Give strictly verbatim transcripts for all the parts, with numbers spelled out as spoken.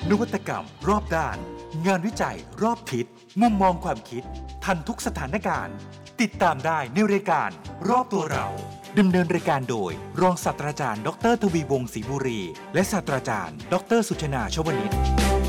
นวัตกรรมรอบด้านงานวิจัยรอบทิศมุมมองความคิดทันทุกสถานการณ์ติดตามได้ในรายการรอบตัวเราดำเนินรายการโดยรองศาสตราจารย์ดรทวีวงศ์ศรีบุรีและศาสตราจารย์ดรสุชนาชวนิช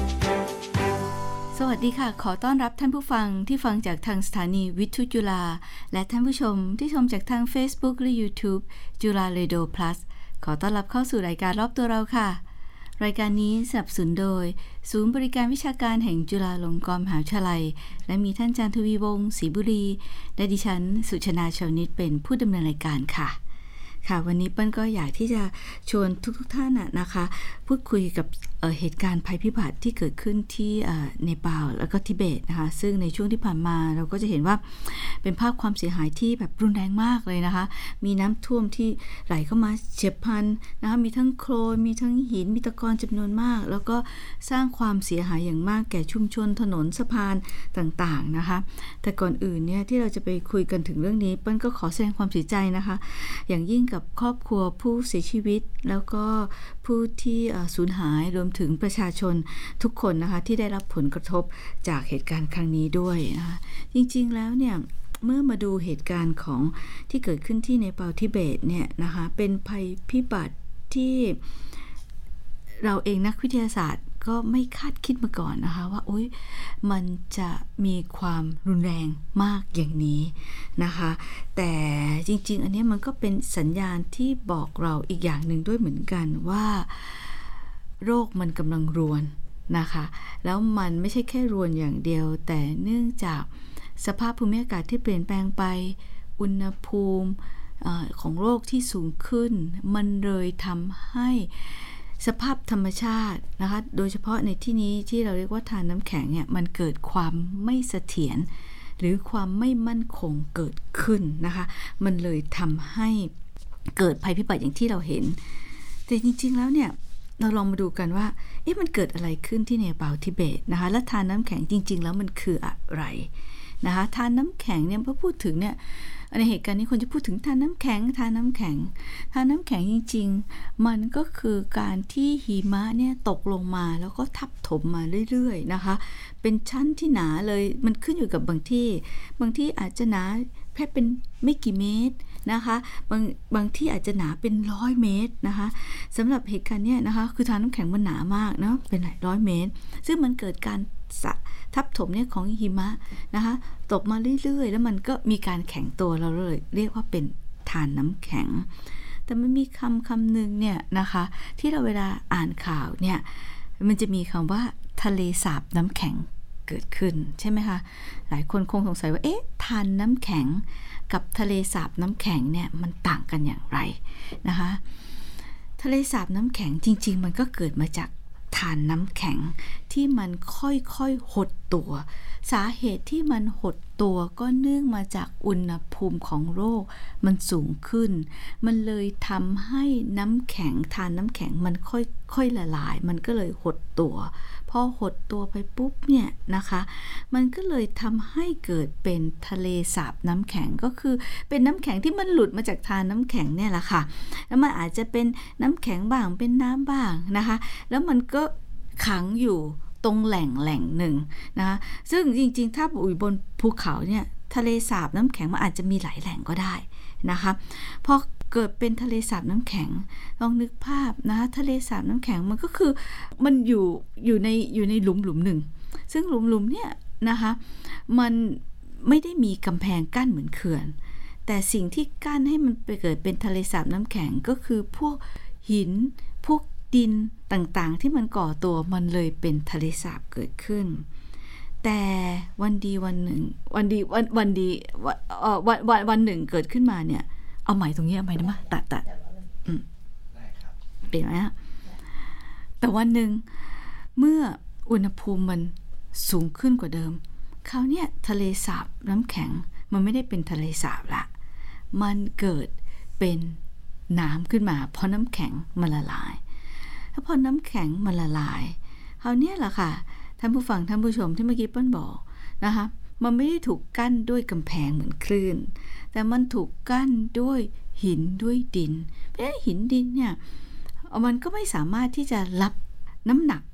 สวัสดีค่ะขอต้อนรับท่านผู้ฟังที่ฟังจากทางสถานีวิทยุจุฬาและท่านผู้ชมที่ชมจากทาง Facebook และ YouTube จุฬาเรดิโอ Plus ขอต้อนรับเข้าสู่รายการรอบตัวเราค่ะรายการนี้สนับสนุนโดยศูนย์บริการวิชาการแห่งจุฬาลงกรณ์มหาวิทยาลัยและมีท่านอาจารย์ทวีวงศ์ศรีบุรีและดิฉันสุชนาชวนิชเป็นผู้ดำเนินรายการค่ะค่ะวันนี้เปิ้ลก็อยากที่จะชวนทุกๆท่านนะคะพูดคุยกับ เ, เหตุการณ์ภัยพิบัติที่เกิดขึ้นที่เนปาลแล้วก็ทิเบตนะคะซึ่งในช่วงที่ผ่านมาเราก็จะเห็นว่าเป็นภาพความเสียหายที่แบบรุนแรงมากเลยนะคะมีน้ำท่วมที่ไหลเข้ามาเฉียบพลันนะคะมีทั้งโคลนมีทั้งหินมีตะกอนจำนวนมากแล้วก็สร้างความเสียหายอย่างมากแก่ชุมชนถนนสะพานต่างๆนะคะแต่ก่อนอื่นเนี่ยที่เราจะไปคุยกันถึงเรื่องนี้เปิ้ลก็ขอแสดงความเสียใจนะคะอย่างยิ่งกับครอบครัวผู้เสียชีวิตแล้วก็ผู้ที่สูญหายรวมถึงประชาชนทุกคนนะคะที่ได้รับผลกระทบจากเหตุการณ์ครั้งนี้ด้วยนะคะจริงๆแล้วเนี่ยเมื่อมาดูเหตุการณ์ของที่เกิดขึ้นที่เนปาลทิเบตเนี่ยนะคะเป็นภัยพิบัติที่เราเองนักวิทยาศาสตร์ก็ไม่คาดคิดมาก่อนนะคะว่าโอ๊ยมันจะมีความรุนแรงมากอย่างนี้นะคะแต่จริงๆอันนี้มันก็เป็นสัญญาณที่บอกเราอีกอย่างหนึ่งด้วยเหมือนกันว่าโรคมันกำลังรวนนะคะแล้วมันไม่ใช่แค่รวนอย่างเดียวแต่เนื่องจากสภาพภูมิอากาศที่เปลี่ยนแปลงไปอุณหภูมิของโรคที่สูงขึ้นมันเลยทำให้สภาพธรรมชาตินะคะโดยเฉพาะในที่นี้ที่เราเรียกว่าทานน้ำแข็งเนี่ยมันเกิดความไม่เสถียรหรือความไม่มั่นคงเกิดขึ้นนะคะมันเลยทำให้เกิดภัยพิบัติอย่างที่เราเห็นแต่จริงๆแล้วเนี่ยเราลองมาดูกันว่าเอ๊ะมันเกิดอะไรขึ้นที่เนปาลทิเบตนะคะและทานน้ำแข็งจริงๆแล้วมันคืออะไรนะคะทานน้ำแข็งเนี่ยพอพูดถึงเนี่ยในเหตุการณ์นี้คนจะพูดถึงทานน้ำแข็งทานน้ำแข็งทานน้ำแข็งจริงๆมันก็คือการที่หิมะเนี่ยตกลงมาแล้วก็ทับถมมาเรื่อยๆนะคะเป็นชั้นที่หนาเลยมันขึ้นอยู่กับบางที่บางที่อาจจะหนาแค่เป็นไม่กี่เมตรนะคะบางบางที่อาจจะหนาเป็นร้อยเมตรนะคะสำหรับเหตุการณ์เนี้ยนะคะคือทานน้ำแข็งมันหนามากเนาะเป็นหลายร้อยเมตรซึ่งมันเกิดการทับถมเนี่ยของหิมะนะคะตกมาเรื่อยๆแล้วมันก็มีการแข็งตัวเราเลยเรียกว่าเป็นทานน้ำแข็งแต่มันมีคำคำหนึ่งเนี่ยนะคะที่เราเวลาอ่านข่าวเนี่ยมันจะมีคำว่าทะเลสาบน้ำแข็งเกิดขึ้นใช่ไหมคะหลายคนคงสงสัยว่าเอ๊ะทานน้ำแข็งกับทะเลสาบน้ำแข็งเนี่ยมันต่างกันอย่างไรนะคะทะเลสาบน้ำแข็งจริงๆมันก็เกิดมาจากทานน้ำแข็งที่มันค่อยๆหดตัวสาเหตุที่มันหดตัวก็เนื่องมาจากอุณหภูมิของโลกมันสูงขึ้นมันเลยทำให้น้ำแข็งทานน้ำแข็งมันค่อยๆละลายมันก็เลยหดตัวพอหดตัวไปปุ๊บเนี่ยนะคะมันก็เลยทำให้เกิดเป็นทะเลสาบน้ำแข็งก็คือเป็นน้ำแข็งที่มันหลุดมาจากทานน้ำแข็งเนี่ยแหละค่ะแล้วมันอาจจะเป็นน้ำแข็งบ้างเป็นน้ำบ้างนะคะแล้วมันก็ขังอยู่ตรงแหล่งแหล่งหนึ่งนะคะซึ่งจริงๆถ้าอยู่บนภูเขาเนี่ยทะเลสาบน้ำแข็งมันอาจจะมีหลายแหล่งก็ได้นะคะพอเกิดเป็นทะเลสาบน้ำแข็งลองนึกภาพนะคะทะเลสาบน้ำแข็งมันก็คือมันอยู่อยู่ในอยู่ในหลุมหลุมหนึ่งซึ่งหลุมหลุมเนี่ยนะคะมันไม่ได้มีกำแพงกั้นเหมือนเขื่อนแต่สิ่งที่กั้นให้มันไปเกิดเป็นทะเลสาบน้ำแข็งก็คือพวกหินพวกดินต่างๆที่มันก่อตัวมันเลยเป็นทะเลสาบเกิดขึ้นแต่วันดีวันหนึ่งวันดีวันวันดีวันวันวันหนึ่งเกิดขึ้นมาเนี่ยเอาใหม่ตรงนี้เอาใหม่ได้ไหมตัดตัดอืมเปลี่ยนไหมฮะแต่วันหนึ่งเมื่ออุณหภูมิมันสูงขึ้นกว่าเดิมคราวนี้ทะเลสาบน้ำแข็งมันไม่ได้เป็นทะเลสาบละมันเกิดเป็นน้ำขึ้นมาเพราะน้ำแข็งมันละลายแล้วพอน้ำแข็งมันละลายคราวนี้แหละค่ะท่านผู้ฟังท่านผู้ชมที่เมื่อกี้เปิ้ลบอกนะคะมันไม่ได้ถูกกั้นด้วยกำแพงเหมือนคลื่นแต่มันถูกกั้นด้วยหินด้วยดินเพราะหินดินเนี่ยมันก็ไม่สามารถที่จะรับน้ำหนัก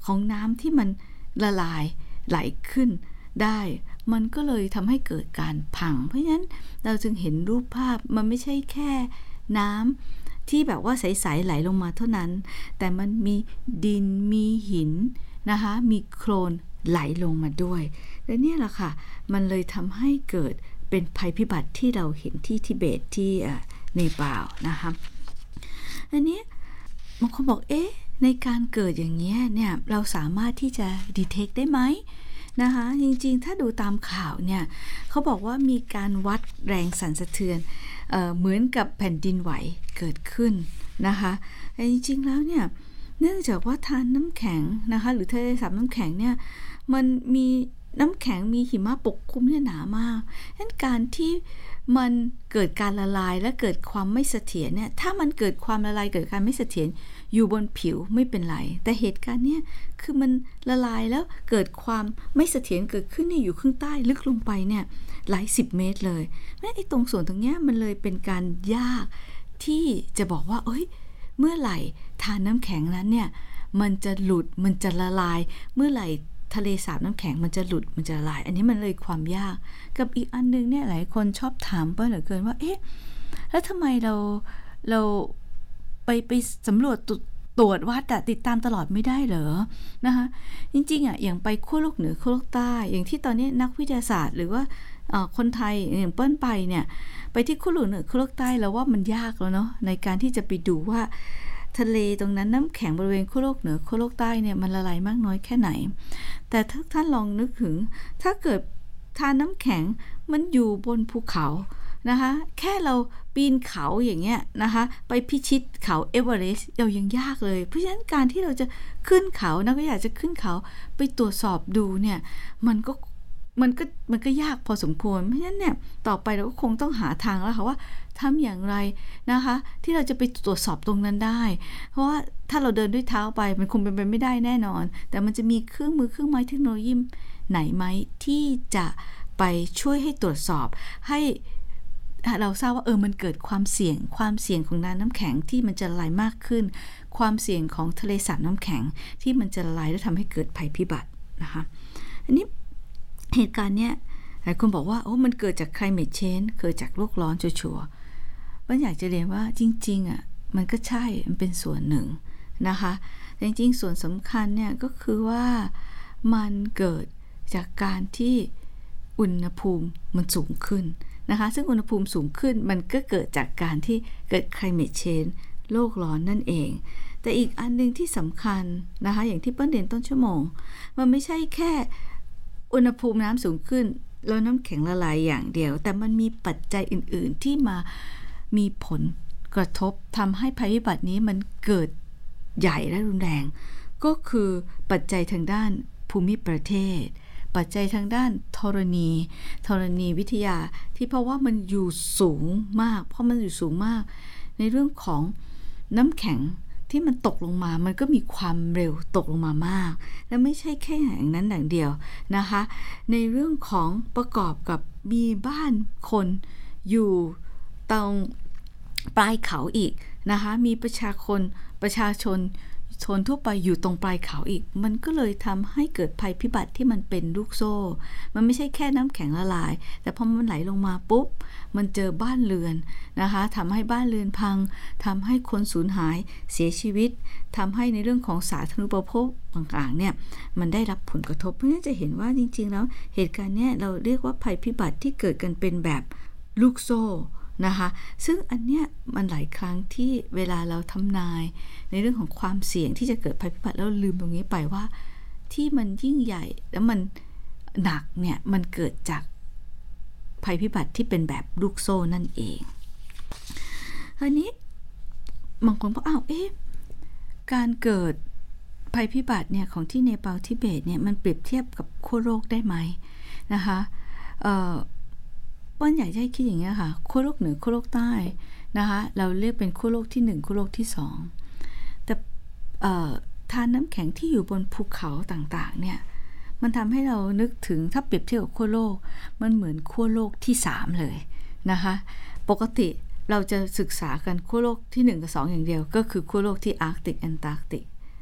ของน้ำที่มันละลายไหลขึ้นได้มันก็เลยทำให้เกิดการพังเพราะฉะนั้นเราจึงเห็นรูปภาพมันไม่ใช่แค่น้ำที่แบบว่าใสๆไหลลงมาเท่านั้นแต่มันมีดินมีหินนะคะมีโคลนไหลลงมาด้วยและเนี่ยแหละค่ะมันเลยทำให้เกิดเป็นภัยพิบัติที่เราเห็นที่ทิเบตที่เนปาลนะคะอันนี้บางคนบอกเอ๊ะในการเกิดอย่างนี้เนี่ยเราสามารถที่จะดีเทคได้ไหมนะคะจริงๆถ้าดูตามข่าวเนี่ยเขาบอกว่ามีการวัดแรงสั่นสะเทือน เอ่อ เหมือนกับแผ่นดินไหวเกิดขึ้นนะคะแต่จริงๆแล้วเนี่ยเนื่องจากว่าทานน้ำแข็งนะคะหรือทะเลสาบน้ำแข็งเนี่ยมันมีน้ำแข็งมีหิมะปกคลุมเนี่ยหนามากดังนั้นการที่มันเกิดการละลายและเกิดความไม่เสถียรเนี่ยถ้ามันเกิดความละลายเกิดการไม่เสถียรอยู่บนผิวไม่เป็นไรแต่เหตุการณ์เนี่ยคือมันละลายแล้วเกิดความไม่เสถียรเกิดขึ้นเนี่ยอยู่ข้างใต้ลึกลงไปเนี่ยหลายสิบเมตรเลยแม้ไอ้ตรงส่วนตรงเนี้ยมันเลยเป็นการยากที่จะบอกว่าเอ้ยเมื่อไหร่ทานน้ำแข็งนั้นเนี่ยมันจะหลุดมันจะละลายเมื่อไหร่ทะเลสาบน้ำแข็งมันจะหลุดมันจะละลายอันนี้มันเลยความยากกับอีกอันนึงเนี่ยหลายคนชอบถามเปิ้ลเหลือเกินว่าเอ๊ะแล้วทำไมเราเราไปไปสำรวจตรวจวัดติดตามตลอดไม่ได้เหรอนะคะจริงๆอ่ะอย่างไปขั้วโลกเหนือขั้วโลกใต้อย่างที่ตอนนี้นักวิทยาศาสตร์หรือว่าคนไทยอย่างเปิ้ลไปเนี่ยไปที่ขั้วโลกเหนือขั้วโลกใต้แล้วว่ามันยากแล้วเนาะในการที่จะไปดูว่าทะเลตรงนั้นน้ำแข็งบริเวณขั้วโลกเหนือขั้วโลกใต้เนี่ยมันละลายมากน้อยแค่ไหนแต่ถ้าท่านลองนึกถึงถ้าเกิดทานน้ำแข็งมันอยู่บนภูเขานะคะแค่เราปีนเขาอย่างเงี้ยนะคะไปพิชิตเขาเอเวอเรสต์เรายังยากเลยเพราะฉะนั้นการที่เราจะขึ้นเขานักวิทยาศาสตร์จะขึ้นเขาไปตรวจสอบดูเนี่ยมันก็มันก็มันก็ยากพอสมควรเพราะฉะนั้นเนี่ยต่อไปเราก็คงต้องหาทางแล้วค่ะว่าทำอย่างไรนะคะที่เราจะไปตรวจสอบตรงนั้นได้เพราะว่าถ้าเราเดินด้วยเท้าไปมันคงเป็นไปไม่ได้แน่นอนแต่มันจะมีเครื่องมือเครื่องไม้เทคโนโลยีไหนไหมที่จะไปช่วยให้ตรวจสอบให้เราทราบว่าเออมันเกิดความเสี่ยงความเสี่ยงของน้ำน้ำแข็งที่มันจะละลายมากขึ้นความเสี่ยงของทะเลสาบน้ำแข็งที่มันจะละลายและทำให้เกิดภัยพิบัตินะคะอันนี้เหตุการณ์เนี้ยหลายคนบอกว่าโอ้มันเกิดจาก climate change เกิดจากโลกร้อนชัวร์ๆผมอยากจะเรียนว่าจริงๆอ่ะมันก็ใช่มันเป็นส่วนหนึ่งนะคะแต่จริงๆส่วนสำคัญเนี่ยก็คือว่ามันเกิดจากการที่อุณหภูมิมันสูงขึ้นนะคะซึ่งอุณหภูมิสูงขึ้นมันก็เกิดจากการที่เกิด climate change โลกร้อนนั่นเองแต่อีกอันนึงที่สำคัญนะคะอย่างที่เปิ้ลเรียนต้นชั่วโมงมันไม่ใช่แค่อุณหภูมิน้ำสูงขึ้นแล้วน้ำแข็งละลายอย่างเดียวแต่มันมีปัจจัยอื่นๆที่มามีผลกระทบทำให้ภัยพิบัตินี้มันเกิดใหญ่และรุนแรงก็คือปัจจัยทางด้านภูมิประเทศปัจจัยทางด้านธรณีธรณีวิทยาที่เพราะว่ามันอยู่สูงมากเพราะมันอยู่สูงมากในเรื่องของน้ำแข็งที่มันตกลงมามันก็มีความเร็วตกลงมามากและไม่ใช่แค่อย่างนั้นอย่างเดียวนะคะในเรื่องของประกอบกับมีบ้านคนอยู่ตรงปลายเขาอีกนะคะมีประชาชนประชาชนชนทั่วไปอยู่ตรงปลายเขาอีกมันก็เลยทำให้เกิดภัยพิบัติที่มันเป็นลูกโซ่มันไม่ใช่แค่น้ำแข็งละลายแต่พอมันไหลลงมาปุ๊บมันเจอบ้านเรือนนะคะทำให้บ้านเรือนพังทำให้คนสูญหายเสียชีวิตทำให้ในเรื่องของสาธารณูปโภคต่างๆเนี่ยมันได้รับผลกระทบเพราะฉะนั้นจะเห็นว่าจริงๆแล้วเหตุการณ์เนี้ยเราเรียกว่าภัยพิบัติที่เกิดกันเป็นแบบลูกโซ่นะคะซึ่งอันเนี้ยมันหลายครั้งที่เวลาเราทำนายในเรื่องของความเสี่ยงที่จะเกิดภัยพิบัติแล้วลืมตรงนี้ไปว่าที่มันยิ่งใหญ่แล้วมันหนักเนี่ยมันเกิดจากภัยพิบัติที่เป็นแบบลูกโซ่นั่นเองอันนี้บางคนบอกอ้าวเอ๊ะการเกิดภัยพิบัติเนี่ยของที่เนปาลทิเบตเนี่ยมันเปรียบเทียบกับขั้วโลกได้ไหมนะคะเอ่อป้อนใหญ่ให้คิดอย่างเงี้ยค่ะขั้วโลกเหนือขั้วโลกใต้นะคะเราเรียกเป็นขั้วโลกที่หนึ่งขั้วโลกที่สองแต่ทานน้ำแข็งที่อยู่บนภูเขาต่างๆเนี่ยมันทำให้เรานึกถึงถ้าเปรียบเทียบกับขั้วโลกมันเหมือนขั้วโลกที่สามเลยนะคะปกติเราจะศึกษากันขั้วโลกที่หนึ่งกับสองอย่างเดียวก็คือขั้วโลกที่อาร์กติกแอนตาร์กติก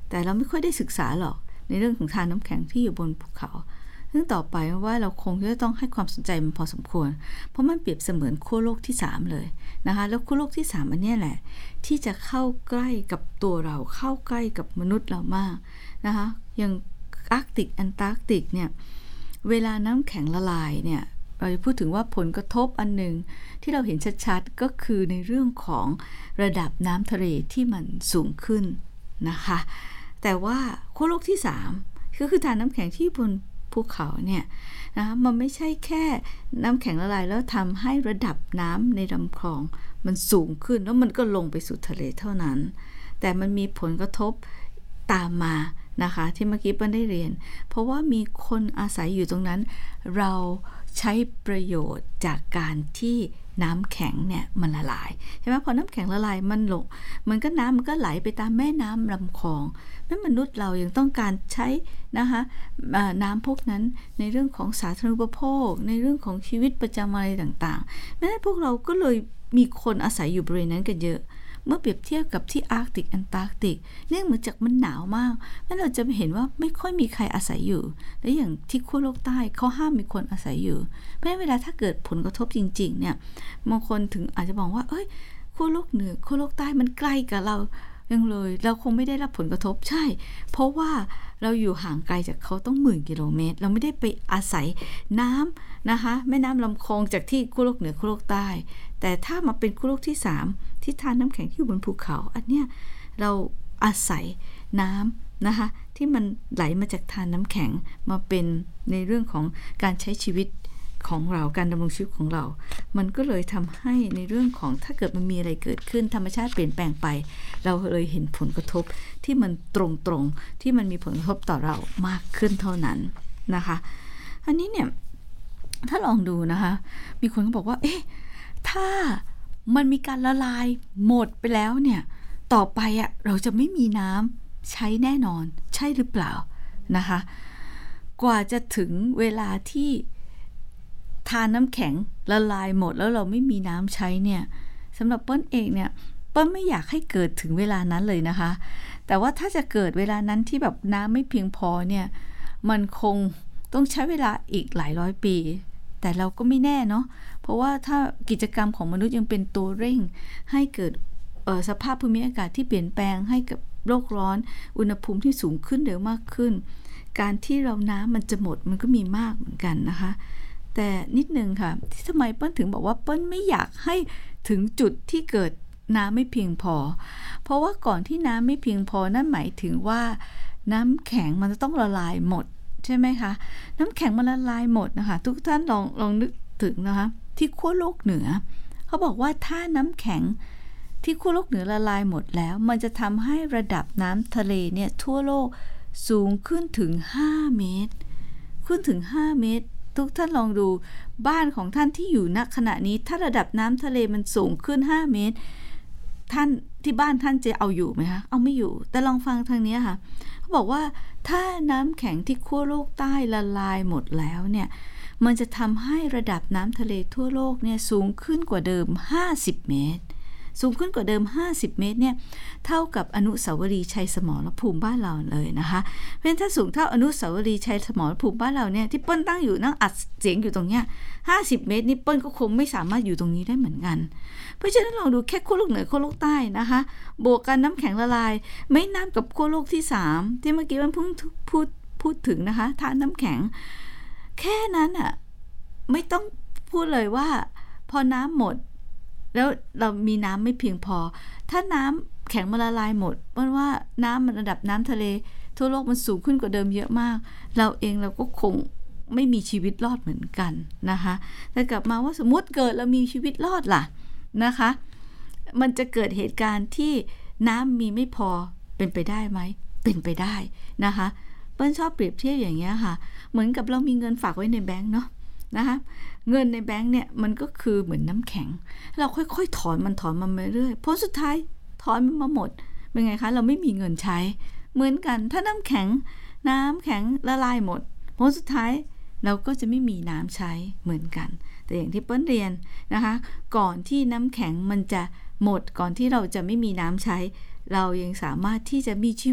แต่เราไม่ค่อยได้ศึกษาหรอกในเรื่องของทานน้ำแข็งที่อยู่บนภูเขาซึ่งต่อไปว่าเราคงจะต้องให้ความสนใจมันพอสมควรเพราะมันเปรียบเสมือนขั้วโลกที่สามเลยนะคะแล้วขั้วโลกที่สามอันนี้แหละที่จะเข้าใกล้กับตัวเราเข้าใกล้กับมนุษย์เรามากนะคะอย่างอาร์กติกแอนตาร์กติกเนี่ยเวลาน้ำแข็งละลายเนี่ยเราจะพูดถึงว่าผลกระทบอันหนึ่งที่เราเห็นชัดๆก็คือในเรื่องของระดับน้ำทะเลที่มันสูงขึ้นนะคะแต่ว่าขั้วโลกที่สามก็คือทานน้ำแข็งที่บนภูเขาเนี่ยนะมันไม่ใช่แค่น้ำแข็งละลายแล้วทำให้ระดับน้ำในลำคลองมันสูงขึ้นแล้วมันก็ลงไปสู่ทะเลเท่านั้นแต่มันมีผลกระทบตามมานะคะที่เมื่อกี้เปิ้ลได้เรียนเพราะว่ามีคนอาศัยอยู่ตรงนั้นเราใช้ประโยชน์จากการที่น้ำแข็งเนี่ยมันละลายใช่ไหมพอน้ำแข็งละลายมันลงมันก็น้ำมันก็ไหลไปตามแม่น้ำลำคลองนั้นมนุษย์เรายังต้องการใช้นะคะน้ำพวกนั้นในเรื่องของสาธารณูปโภคในเรื่องของชีวิตประจำวันอะไรต่างๆนั้นพวกเราก็เลยมีคนอาศัยอยู่บริเวณนั้นกันเยอะเมื่อเปรียบเทียบกับที่อาร์กติกแอนตาร์กติกเนื่องมาจากมันหนาวมากแล้วเราจะเห็นว่าไม่ค่อยมีใครอาศัยอยู่และอย่างที่ขั้วโลกใต้เขาห้ามมีคนอาศัยอยู่เพราะฉะนั้นเวลาถ้าเกิดผลกระทบจริงๆเนี่ยบางคนถึงอาจจะบอกว่าเอ้ยขั้วโลกเหนือขั้วโลกใต้มันใกล้กับเรายังเลยเราคงไม่ได้รับผลกระทบใช่เพราะว่าเราอยู่ห่างไกลจากเขาต้องหมื่นกิโลเมตรเราไม่ได้ไปอาศัยน้ำนะคะแม่น้ำลำคลองจากที่ขั้วโลกเหนือขั้วโลกใต้แต่ถ้ามาเป็นขั้วโลกที่สามที่ทานน้ำแข็งที่อยู่บนภูเขาอันเนี้ยเราอาศัยน้ำนะคะที่มันไหลมาจากทานน้ำแข็งมาเป็นในเรื่องของการใช้ชีวิตของเราการดำรงชีวิตของเรามันก็เลยทำให้ในเรื่องของถ้าเกิดมันมีอะไรเกิดขึ้นธรรมชาติเปลี่ยนแปลงไปเราเลยเห็นผลกระทบที่มันตรงๆที่มันมีผลกระทบต่อเรามากขึ้นเท่านั้นนะคะอันนี้เนี่ยถ้าลองดูนะคะมีคนก็บอกว่าเอ๊ะถ้ามันมีการละลายหมดไปแล้วเนี่ยต่อไปอ่ะเราจะไม่มีน้ำใช้แน่นอนใช่หรือเปล่านะคะกว่าจะถึงเวลาที่ทานน้ำแข็งละลายหมดแล้วเราไม่มีน้ำใช้เนี่ยสำหรับเปิ้ลเองเนี่ยเปิ้ลไม่อยากให้เกิดถึงเวลานั้นเลยนะคะแต่ว่าถ้าจะเกิดเวลานั้นที่แบบน้ำไม่เพียงพอเนี่ยมันคงต้องใช้เวลาอีกหลายร้อยปีแต่เราก็ไม่แน่เนาะเพราะว่าถ้ากิจกรรมของมนุษย์ยังเป็นตัวเร่งให้เกิดสภาพภูมิอากาศที่เปลี่ยนแปลงให้กับโลกร้อนอุณหภูมิที่สูงขึ้นเร็วมากขึ้นการที่เราน้ำมันจะหมดมันก็มีมากเหมือนกันนะคะแต่นิดนึงค่ะที่ทำไมเปิ้ลถึงบอกว่าเปิ้ลไม่อยากให้ถึงจุดที่เกิดน้ำไม่เพียงพอเพราะว่าก่อนที่น้ำไม่เพียงพอนั่นหมายถึงว่าน้ำแข็งมันจะต้องละลายหมดใช่ไหมคะน้ำแข็งมันละลายหมดนะคะทุกท่านลองลองนึกถึงนะคะที่ขั้วโลกเหนือเขาบอกว่าถ้าน้ำแข็งที่ขั้วโลกเหนือละลายหมดแล้วมันจะทำให้ระดับน้ำทะเลเนี่ยทั่วโลกสูงขึ้นถึงห้าเมตรขึ้นถึงห้าเมตรทุกท่านลองดูบ้านของท่านที่อยู่ณขณะนี้ถ้าระดับน้ำทะเลมันสูงขึ้นห้าเมตรท่านที่บ้านท่านจะเอาอยู่ไหมคะเอาไม่อยู่แต่ลองฟังทางนี้ค่ะเขาบอกว่าถ้าน้ำแข็งที่ขั้วโลกใต้ละลายหมดแล้วเนี่ยมันจะทำให้ระดับน้ำทะเลทั่วโลกเนี่ยสูงขึ้นกว่าเดิมห้าสิบเมตรสูงขึ้นกว่าเดิมห้าสิบเมตรเนี่ยเท่ากับอนุสาวรีย์ชัยสมรภูมิบ้านเราเลยนะคะเพราะฉะนั้นถ้าสูงเท่าอนุสาวรีย์ชัยสมรภูมิบ้านเราเนี่ยที่เปิ้ลตั้งอยู่นั่งอัดเสียงอยู่ตรงเนี้ยห้าสิบเมตรนี่เปิ้ลก็คงไม่สามารถอยู่ตรงนี้ได้เหมือนกันเพราะฉะนั้นลองดูแค่ขั้วโลกเหนือขั้วโลกใต้นะคะบวกกันน้ำแข็งละลายไม่น้ำกับขั้วโลกที่สามที่เมื่อกี้มันเพิ่งพูดพูดถึงนะคะทานน้ำแข็งแค่นั้นอ่ะไม่ต้องพูดเลยว่าพอน้ำหมดแล้วเรามีน้ำไม่เพียงพอถ้าน้ำแข็งมันละลายหมดเพราะว่าน้ำมันระดับน้ำทะเลทั่วโลกมันสูงขึ้นกว่าเดิมเยอะมากเราเองเราก็คงไม่มีชีวิตรอดเหมือนกันนะคะแต่กลับมาว่าสมมติเกิดเรามีชีวิตรอดล่ะนะคะมันจะเกิดเหตุการณ์ที่น้ำมีไม่พอเป็นไปได้ไหมเป็นไปได้นะคะเปิ้ลชอบเปรียบเทียบอย่างเงี้ยค่ะเหมือนกับเรามีเงินฝากไว้ในแบงก์เนาะนะคะเงินในแบงก์เนี่ยมันก็คือเหมือนน้ำแข็งเราค่อยๆถอนมันถอนมันมาเรื่อยผลสุดท้ายถอนมันมาหมดเป็นไงคะเราไม่มีเงินใช้เหมือนกันถ้าน้ำแข็งน้ำแข็งละลายหมดผลสุดท้ายเราก็จะไม่มีน้ำใช้เหมือนกันแต่อย่างที่เปิ้ลเรียนนะคะก่อนที่น้ำแข็งมันจะหมดก่อนที่เราจะไม่มีน้ำใช้เรายังสามารถที่จะมีชีวิต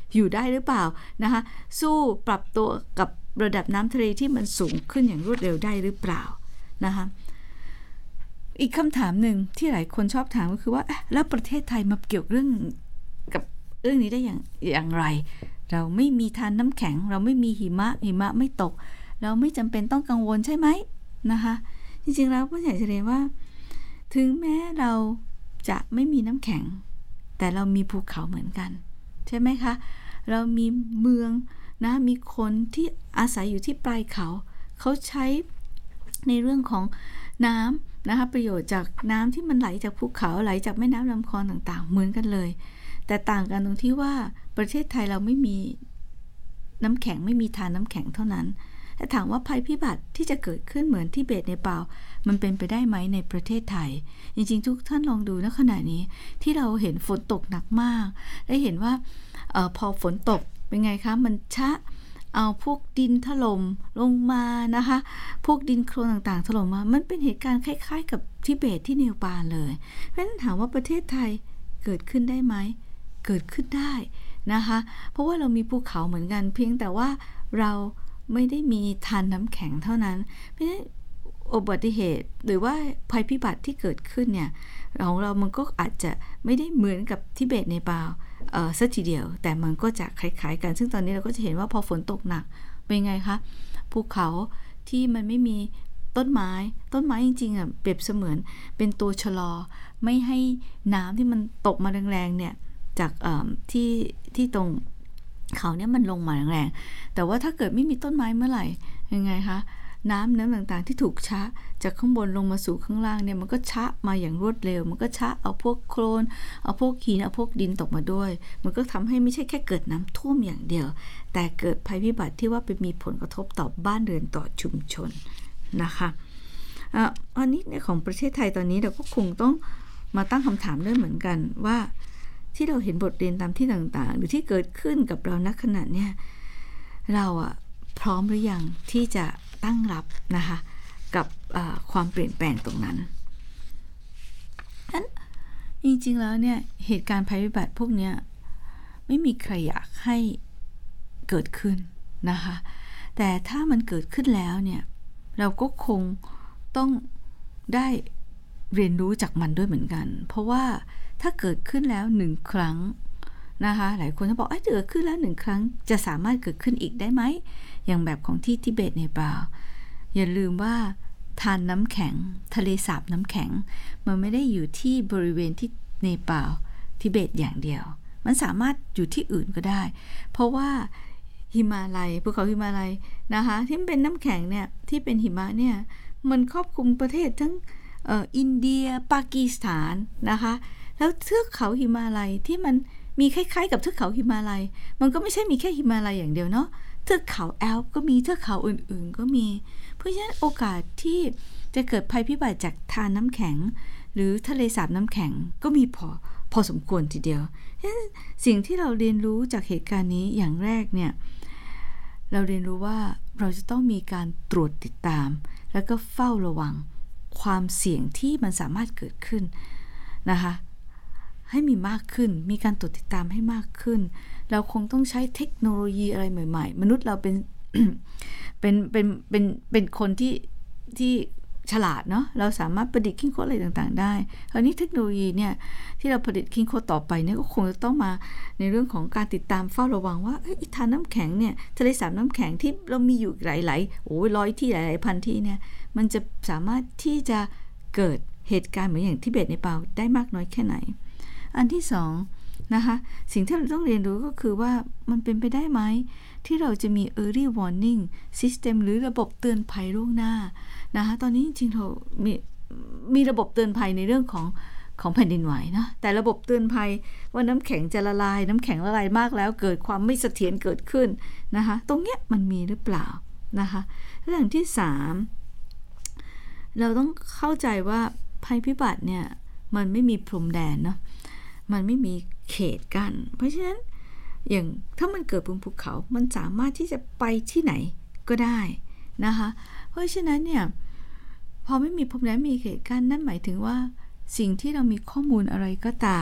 อยู่ได้หรือเปล่านะคะสู้ปรับตัวกับระดับน้ำทะเลที่มันสูงขึ้นอย่างรวดเร็วได้หรือเปล่านะคะอีกคำถามหนึ่งที่หลายคนชอบถามก็คือว่าแล้วประเทศไทยมาเกี่ยวเรื่องกับเรื่องนี้ได้อย่างอย่างไรเราไม่มีทานน้ำแข็งเราไม่มีหิมะหิมะไม่ตกเราไม่จำเป็นต้องกังวลใช่ไหมนะคะจริงๆแล้วผู้ใหญ่จะเรียนว่าถึงแม้เราจะไม่มีน้ำแข็งแต่เรามีภูเขาเหมือนกันใช่ไหมคะเรามีเมืองนะมีคนที่อาศัยอยู่ที่ปลายเขาเขาใช้ในเรื่องของน้ำนะคะประโยชน์จากน้ำที่มันไหลจากภูเขาไหลจากแม่น้ำลำคลองต่างๆเหมือนกันเลยแต่ต่างกันตรงที่ว่าประเทศไทยเราไม่มีน้ำแข็งไม่มีทานน้ำแข็งเท่านั้นแต่ถามว่าภัยพิบัติที่จะเกิดขึ้นเหมือนทิเบตเนปาลมันเป็นไปได้ไหมในประเทศไทยจริงๆทุกท่านลองดูณขณะนี้ที่เราเห็นฝนตกหนักมากได้เห็นว่าเอ่อพอฝนตกเป็นไงคะมันชะเอาพวกดินถล่มลงมานะคะพวกดินโคลนต่างๆถล่มมามันเป็นเหตุการณ์คล้ายๆกับทิเบตที่เนปาลเลยเพราะฉะนั้นถามว่าประเทศไทยเกิดขึ้นได้ไหมเกิดขึ้นได้นะคะเพราะว่าเรามีภูเขาเหมือนกันเพียงแต่ว่าเราไม่ได้มีทานน้ำแข็งเท่านั้นเพราะฉะนั้นอุบัติเหตุหรือว่าภัยพิบัติที่เกิดขึ้นเนี่ยของเรามันก็อาจจะไม่ได้เหมือนกับทิเบตเนปาลเอ่อซะทีเดียวแต่มันก็จะคล้ายๆกันซึ่งตอนนี้เราก็จะเห็นว่าพอฝนตกหนักเป็นไงคะภูเขาที่มันไม่มีต้นไม้ต้นไม้จริงๆอ่ะเปรียบเสมือนเป็นตัวชะลอไม่ให้น้ำที่มันตกมาแรงๆเนี่ยจากเอ่อที่ที่ตรงเขาเนี่ยมันลงมาแรงๆแต่ว่าถ้าเกิดไม่มีต้นไม้เมื่อไหร่ยังไงคะน้ำเนื้อต่างๆที่ถูกชะจากข้างบนลงมาสู่ข้างล่างเนี่ยมันก็ชะมาอย่างรวดเร็วมันก็ชะเอาพวกโคลนเอาพวกหินเอาพวกดินตกมาด้วยมันก็ทำให้ไม่ใช่แค่เกิดน้ำท่วมอย่างเดียวแต่เกิดภัยพิบัติที่ว่าไปมีผลกระทบต่อบ้านเรือนต่อชุมชนนะคะอ่ะอันนี้ในของประเทศไทยตอนนี้เราก็คงต้องมาตั้งคำถามด้วยเหมือนกันว่าที่เราเห็นบทเรียนตามที่ต่างๆหรือที่เกิดขึ้นกับเราณขณะเนี้ยเราอะพร้อมหรือยังที่จะตั้งรับนะคะกับความเปลี่ยนแปลงตรงนั้นนั้นจริงๆแล้วเนี่ยเหตุการณ์ภัยพิบัติพวกนี้ไม่มีใครอยากให้เกิดขึ้นนะคะแต่ถ้ามันเกิดขึ้นแล้วเนี่ยเราก็คงต้องได้เรียนรู้จากมันด้วยเหมือนกันเพราะว่าถ้าเกิดขึ้นแล้วหนึ่งครั้งนะคะหลายคนจะบอกเอ้ยเกิดขึ้นแล้วหนึ่งครั้งจะสามารถเกิดขึ้นอีกได้ไหมอย่างแบบของที่ทิเบตเนปาลอย่าลืมว่าทานน้ำแข็งทะเลสาบน้ำแข็งมันไม่ได้อยู่ที่บริเวณที่เนปาลทิเบตอย่างเดียวมันสามารถอยู่ที่อื่นก็ได้เพราะว่าหิมาลัยภูเขาหิมาลัยนะคะที่เป็นน้ำแข็งเนี่ยที่เป็นหิมะเนี่ยมันครอบคลุมประเทศทั้งเอ่ออินเดียปากีสถานนะคะแล้วเทือกเขาหิมาลัยที่มันมีคล้ายๆกับเทือกเขาหิมาลัยมันก็ไม่ใช่มีแค่หิมาลัยอย่างเดียวเนาะเทือกเขาแอลป์ก็มีเทือกเขาอื่นๆก็มีเพราะฉะนั้นโอกาสที่จะเกิดภัยพิบัติจากทานน้ำแข็งหรือทะเลสาบน้ำแข็งก็มีพอพอสมควรทีเดียวสิ่งที่เราเรียนรู้จากเหตุการณ์นี้อย่างแรกเนี่ยเราเรียนรู้ว่าเราจะต้องมีการตรวจติดตามแล้วก็เฝ้าระวังความเสี่ยงที่มันสามารถเกิดขึ้นนะคะให้มีมากขึ้นมีการตรวจติดตามให้มากขึ้นเราคงต้องใช้เทคโนโลยีอะไรใหม่ๆมนุษย์เราเป็น เป็นเป็นเป็นเป็นคนที่ที่ฉลาดเนาะเราสามารถประดิษฐ์คิดค้นอะไรต่างๆได้คราวนี้เทคโนโลยีเนี่ยที่เราประดิษฐ์คิดค้นต่อไปเนี่ยก็คงจะต้องมาในเรื่องของการติดตามเฝ้าระวังว่าไอ้ทานน้ำแข็งเนี่ยทะเลสาบน้ำแข็งที่เรามีอยู่หลายๆโอ้ยร้อยที่หลายๆพันที่เนี่ยมันจะสามารถที่จะเกิดเหตุการณ์เหมือนอย่างทิเบตเนปาลได้มากน้อยแค่ไหนอันที่สองนะคะสิ่งที่เราต้องเรียนรู้ก็คือว่ามันเป็นไปได้ไหมที่เราจะมี early warning system หรือระบบเตือนภัยล่วงหน้านะคะตอนนี้จริงๆเรามีมีระบบเตือนภัยในเรื่องของของแผ่นดินไหวนะแต่ระบบเตือนภัยว่าน้ำแข็งจะละลายน้ำแข็งละลายมากแล้วเกิดความไม่เสถียรเกิดขึ้นนะคะตรงเนี้ยมันมีหรือเปล่านะคะเรื่องที่สามเราต้องเข้าใจว่าภัยพิบัติเนี่ยมันไม่มีพรมแดนเนาะมันไม่มีเขตกั้นเพราะฉะนั้นอย่างถ้ามันเกิดบนภูเขามันสามารถที่จะไปที่ไหนก็ได้นะคะเพราะฉะนั้นเนี่ยพอไม่มีพรมแดนมีเขตกั้นนั่นหมายถึงว่าสิ่งที่เรามีข้อมูลอะไรก็ตาม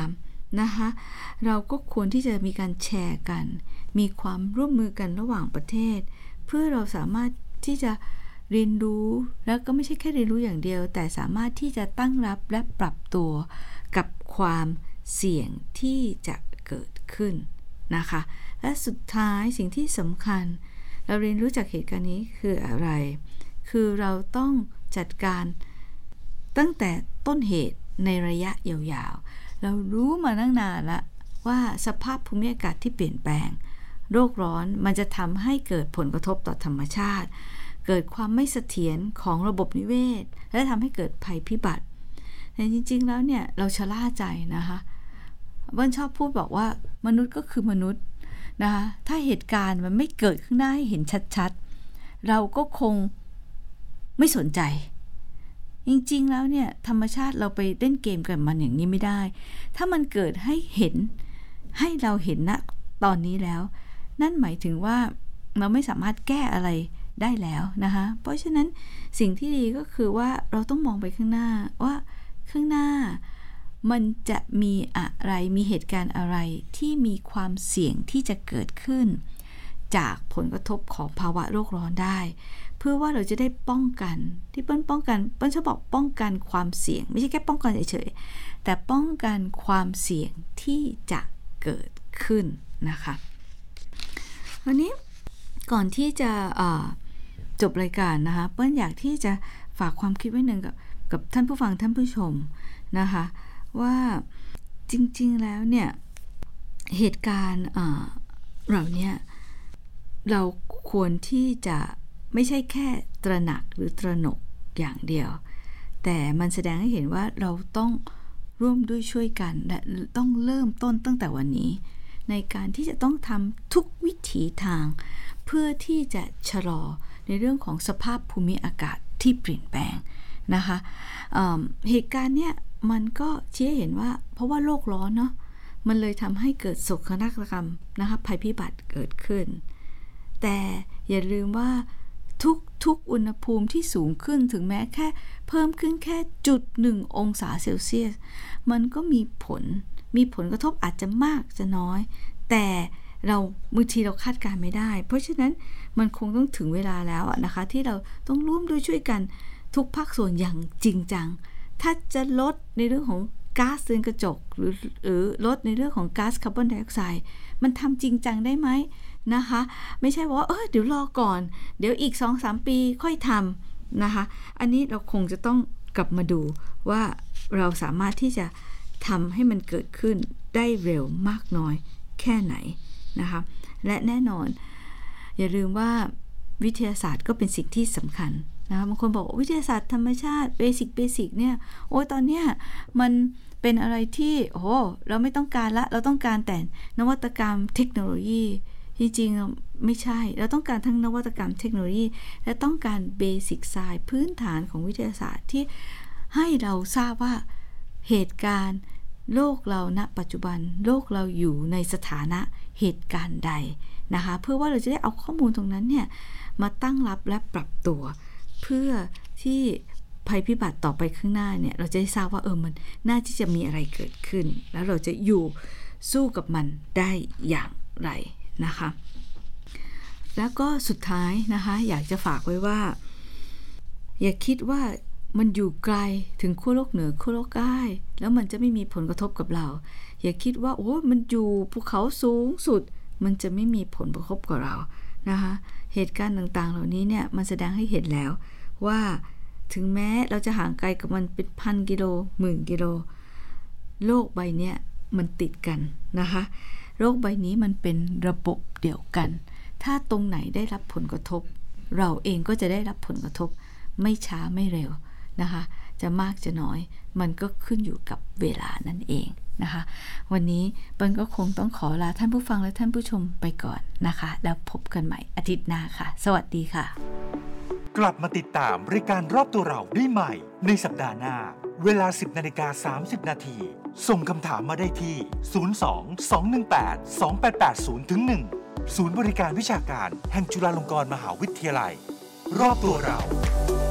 นะคะเราก็ควรที่จะมีการแชร์กันมีความร่วมมือกันระหว่างประเทศเพื่อเราสามารถที่จะเรียนรู้แล้วก็ไม่ใช่แค่เรียนรู้อย่างเดียวแต่สามารถที่จะตั้งรับและปรับตัวกับความเสี่ยงที่จะเกิดขึ้นนะคะและสุดท้ายสิ่งที่สำคัญเราเรียนรู้จากเหตุการณ์นี้คืออะไรคือเราต้องจัดการตั้งแต่ต้นเหตุในระยะยาวๆเรารู้มาตั้งนานละว่าสภาพภูมิอากาศที่เปลี่ยนแปลงโรคร้อนมันจะทำให้เกิดผลกระทบต่อธรรมชาติเกิดความไม่เสถียรของระบบนิเวศและทำให้เกิดภัยพิบัติแต่จริงๆแล้วเนี่ยเราชะล่าใจนะคะเบิ้ลชอบพูดบอกว่ามนุษย์ก็คือมนุษย์นะคะถ้าเหตุการณ์มันไม่เกิดขึ้นหน้าให้เห็นชัดๆเราก็คงไม่สนใจจริงๆแล้วเนี่ยธรรมชาติเราไปเล่นเกมกับมันอย่างนี้ไม่ได้ถ้ามันเกิดให้เห็นให้เราเห็นณตอนนี้แล้วนั่นหมายถึงว่าเราไม่สามารถแก้อะไรได้แล้วนะคะเพราะฉะนั้นสิ่งที่ดีก็คือว่าเราต้องมองไปข้างหน้าว่าข้างหน้ามันจะมีอะไรมีเหตุการณ์อะไรที่มีความเสี่ยงที่จะเกิดขึ้นจากผลกระทบของภาวะโลกร้อนได้เพื่อว่าเราจะได้ป้องกันที่เปิ้ลป้องกันเปิ้ลชอบบอกป้องกันความเสี่ยงไม่ใช่แค่ป้องกันเฉยๆแต่ป้องกันความเสี่ยงที่จะเกิดขึ้นนะคะวันนี้ก่อนที่จะจบรายการนะคะเปิ้ลอยากที่จะฝากความคิดไว้หนึ่งกับกับท่านผู้ฟังท่านผู้ชมนะคะว่าจริงๆแล้วเนี่ยเหตุการณ์เหล่านี้เราควรที่จะไม่ใช่แค่ตระหนักหรือตระหนกอย่างเดียวแต่มันแสดงให้เห็นว่าเราต้องร่วมด้วยช่วยกันและต้องเริ่มต้นตั้งแต่วันนี้ในการที่จะต้องทำทุกวิถีทางเพื่อที่จะชะลอในเรื่องของสภาพภูมิอากาศที่เปลี่ยนแปลงนะคะเอ่อเหตุการณ์เนี้ยมันก็ชี้ให้เห็นว่าเพราะว่าโลกร้อนเนาะมันเลยทำให้เกิดโศกนาฏกรรมนะคะภัยพิบัติเกิดขึ้นแต่อย่าลืมว่าทุกทุกอุณหภูมิที่สูงขึ้นถึงแม้แค่เพิ่มขึ้นแค่จุดหนึ่งองศาเซลเซียสมันก็มีผลมีผลกระทบอาจจะมากจะน้อยแต่เราบางทีเราคาดการไม่ได้เพราะฉะนั้นมันคงต้องถึงเวลาแล้วนะคะที่เราต้องร่วมด้วยช่วยกันทุกภาคส่วนอย่างจริงจังถ้าจะลดในเรื่องของก๊าซเรือนกระจกหรือหรือลดในเรื่องของก๊าซคาร์บอนไดออกไซด์มันทำจริงจังได้ไหมนะคะไม่ใช่ว่าเออเดี๋ยวรอก่อนเดี๋ยวอีก สองถึงสาม ปีค่อยทำนะคะอันนี้เราคงจะต้องกลับมาดูว่าเราสามารถที่จะทำให้มันเกิดขึ้นได้เร็วมากน้อยแค่ไหนนะคะและแน่นอนอย่าลืมว่าวิทยาศาสตร์ก็เป็นสิ่งที่สำคัญนะบางคนบอกวิทยาศาสตร์ธรรมชาติเบสิกเบสิกเนี่ยโอ้ยตอนเนี้ยมันเป็นอะไรที่โอ้เราไม่ต้องการละเราต้องการแต่นวัตกรรมเทคโนโลยีจริงๆไม่ใช่เราต้องการทั้งนวัตกรรมเทคโนโลยีและต้องการเบสิกไซน์พื้นฐานของวิทยาศาสตร์ที่ให้เราทราบว่าเหตุการณ์โลกเราณปัจจุบันโลกเราอยู่ในสถานะเหตุการณ์ใดนะคะเพื่อว่าเราจะได้เอาข้อมูลตรงนั้นเนี่ยมาตั้งรับและปรับตัวเพื่อที่ภัยพิบัติต่อไปข้างหน้าเนี่ยเราจะได้ทราบว่าเออมันน่าที่จะมีอะไรเกิดขึ้นแล้วเราจะอยู่สู้กับมันได้อย่างไรนะคะแล้วก็สุดท้ายนะคะอยากจะฝากไว้ว่าอย่าคิดว่ามันอยู่ไกลถึงขั้วโลกเหนือขั้วโลกใต้แล้วมันจะไม่มีผลกระทบกับเราอย่าคิดว่าโอ้มันอยู่ภูเขาสูงสุดมันจะไม่มีผลกระทบกับเรานะคะเหตุการณ์ต่างๆเหล่านี้เนี่ยมันแสดงให้เห็นแล้วว่าถึงแม้เราจะห่างไกลกับมันเป็นพันกิโลหมื่นกิโลโลกใบนี้มันติดกันนะคะโลกใบนี้มันเป็นระบบเดียวกันถ้าตรงไหนได้รับผลกระทบเราเองก็จะได้รับผลกระทบไม่ช้าไม่เร็วนะคะจะมากจะน้อยมันก็ขึ้นอยู่กับเวลานั่นเองนะคะวันนี้เปิ้ลก็คงต้องขอลาท่านผู้ฟังและท่านผู้ชมไปก่อนนะคะแล้วพบกันใหม่อาทิตย์หน้าค่ะสวัสดีค่ะกลับมาติดตามรายการรอบตัวเราได้ใหม่ในสัปดาห์หน้าเวลา สิบนาฬิกาสามสิบนาทีส่งคำถามมาได้ที่ศูนย์ สอง สอง หนึ่ง แปด สอง แปด แปด ศูนย์ หนึ่ง ศูนย์บริการวิชาการแห่งจุฬาลงกรณ์มหาวิทยาลัยรอบตัวเรา